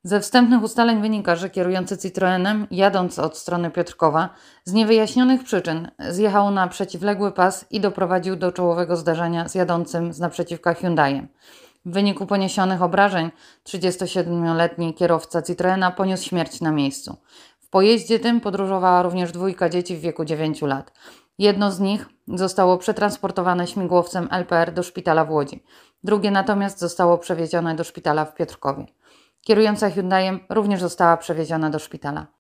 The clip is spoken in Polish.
Ze wstępnych ustaleń wynika, że kierujący Citroenem, jadąc od strony Piotrkowa, z niewyjaśnionych przyczyn zjechał na przeciwległy pas i doprowadził do czołowego zdarzenia z jadącym z naprzeciwka Hyundaiem. W wyniku poniesionych obrażeń 37-letni kierowca Citroena poniósł śmierć na miejscu. W pojeździe tym podróżowała również dwójka dzieci w wieku 9 lat. Jedno z nich zostało przetransportowane śmigłowcem LPR do szpitala w Łodzi. Drugie natomiast zostało przewiezione do szpitala w Piotrkowie. Kierująca Hyundaiem również została przewieziona do szpitala.